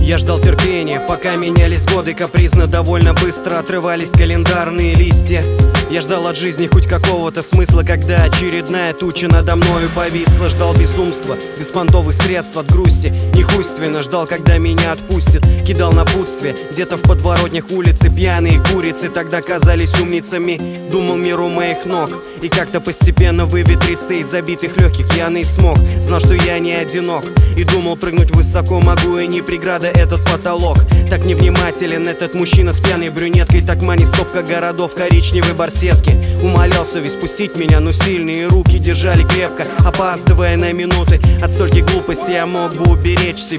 Я ждал терпения, пока менялись годы капризно, довольно быстро отрывались календарные листья. Я ждал от жизни хоть какого-то смысла, когда очередная туча надо мною повисла. Ждал безумства, беспонтовых средств от грусти, нехуйственно ждал, когда меня отпустят. Кидал напутствие, где-то в подворотнях улицы пьяные курицы тогда казались умницами. Думал, мир у моих ног, и как-то постепенно выветрится из забитых легких пьяный смог. Знал, что я не одинок, и думал, прыгнуть высоко могу, и не преграда этот потолок. Так невнимателен этот мужчина с пьяной брюнеткой, так манит стопка городов коричневой барсетки. Умолял совесть пустить меня, но сильные руки держали крепко, опаздывая на минуты. От стольких глупостей я мог бы уберечь себя.